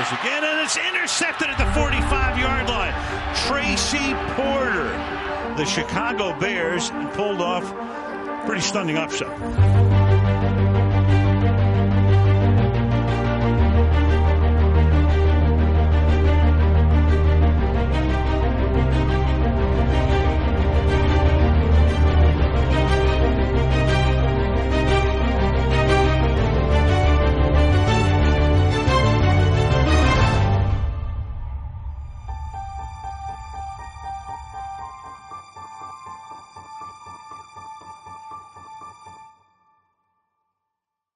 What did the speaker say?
tries again, and it's intercepted at the 45-yard line. Tracy Porter, the Chicago Bears, pulled off pretty stunning upset.